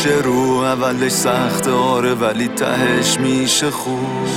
میشه رو اولش سخت آره ولی تهش میشه خوب.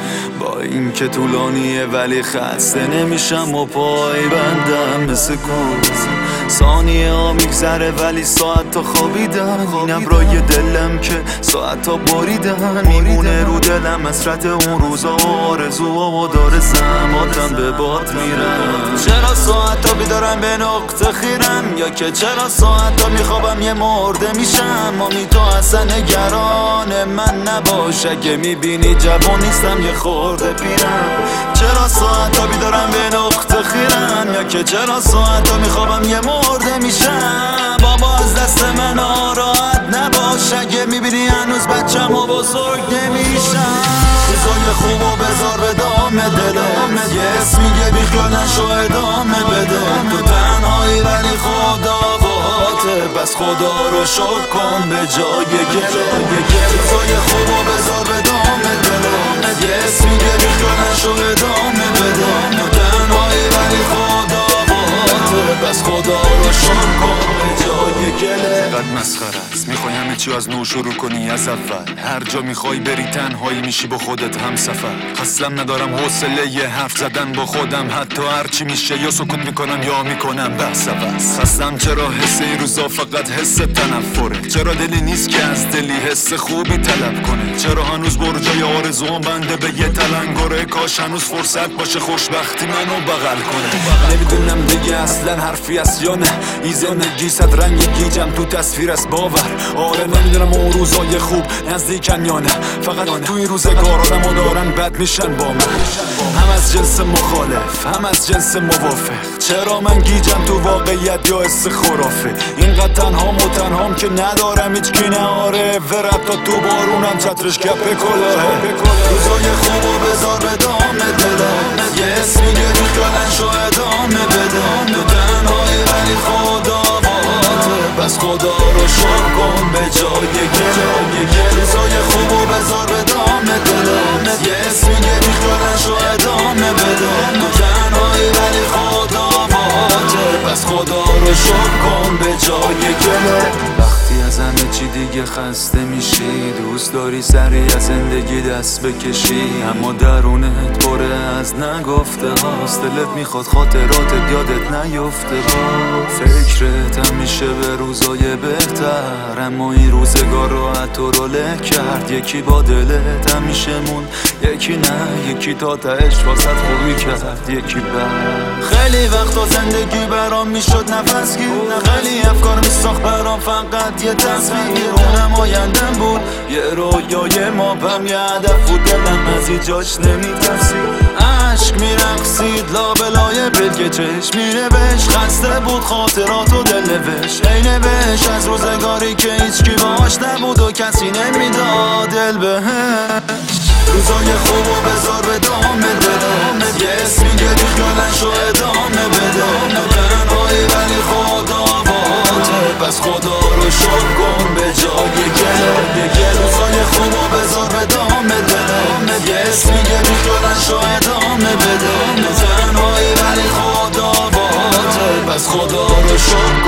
با این که طولانیه ولی خسته نمیشم و پای بندم مثل کوز. ثانیه ها میگذره ولی ساعت تا خوابیدن. این ابرای دلم که ساعت تا باریدن. میمونه رو دلم حسرت اون روزا و آرزوها و داره زماتم به باد میرم. چرا ساعت تا بیدارم به نقطه خیرم یا که چرا ساعت تا میخوابم یه مرده میشم. امی تو اصلا نگران من نباش اگه میبینی جوان نیستم یه خورده پیرم. چرا ساعت تا بیدارم به نقطه خیرم یا که چرا ساعت تا میخوابم یه مرده میشم. بابا از دست من ناراحت نباش اگه میبینی هنوز بچم و بزرگ نمیشم. چیزای خوبو بذار به دام دلم یه اسم میگه بیخیال نشو ادامه بده. تو تنهایی ولی خدا باهاته پس خدا رو شکر کن به جای گله. چیزای خوبو بذار به دام دلم یه اسم میگه بیخیال نشو ادامه بده. تو تنهایی ولی خدا باهاته پس خدا رو شکر کن به جای گله. قد مسخره است میخوای همه چی از نو شروع کنی از اول. هر جا میخوای بری تنهایی میشی با خودت هم سفر. اصلا ندارم حوصله یه حرف زدن با خودم حتی هرچی میشه یا سکوت میکنم یا میکنم بحث عوض. خستم چرا حس این روزا فقط حس تنفره. چرا دلی نیست که از دلی حس خوبی طلب کنه. چرا هنوز برجای آرزوام بنده به یه تلنگره. کاش هنوز فرصت باشه خوشبختی منو بغل کنه. نمیدونم دیگه اصلا حرفی است یا نه. این زندگی صد رنگ گیجم تو تصویر است باور. آره نمیدونم اون روزای خوب نزدیکن یا نه. فقط تو این روزگار آدمو دارن بد میشن با من. هم از جنس مخالف هم از جنس موافق. چرا من گیجم تو واقعیت یا حس خرافه. اینقدر تنهام که ندارم هیچ کناره. ورد تا تو بارونم چترش کپ کلاهه. روزای خوبو بذار به دام دلم یه اسم میگه بیخیال نشو ادامه بده. تو تنهایی ولی خدا باهاته پس خدا رو شکر کن به جای گله. روزای خوبو بذار به دام دلم یه اسم میگه بیخیال نشو ادامه بده. تو تنهایی ولی خدا باهاته پس خدا رو شکر کن به جای گله. وقتی از همه چی دیگه خسته میشی دوست داری سری از زندگی دست بکشی. اما درونت پره از نگفته هاست. دلت میخواد خاطراتت یادت نیفته با. فکرت همیشه به روزای بهتر اما این روزگار راحت تو رو له کرد. یکی با دلت همیشه مون یکی نه. یکی تا تهش واسط خوبی کرد یکی بر. خیلی وقتا زندگی برام میشد نفس گیر. خیلی افکار میساخت برام فقط یه تصویر. اونم آیندم بود یه رویای ما بم یه هدف بود. دلم از این جاش نمیترسید. عشق میرقصید لابلای بلگه چشم می‌نوشت. خسته بود خاطرات و دل نوشت. ای نوشت از روزگاری که هیچکی باش نبود و کسی نمیداد دل بهش. روزای خوبو بذار به دام دلم یه اسم میگه بیخیال نشو ادامه بده. تو تنهایی ولی خدا باهاته پس خدا رو شکر کن به جای گله. روزای خوبو بذار به دام دلم یه اسم میگه بیخیال نشو ادامه بده. تو تنهایی ولی خدا باهاته پس خدا رو شکر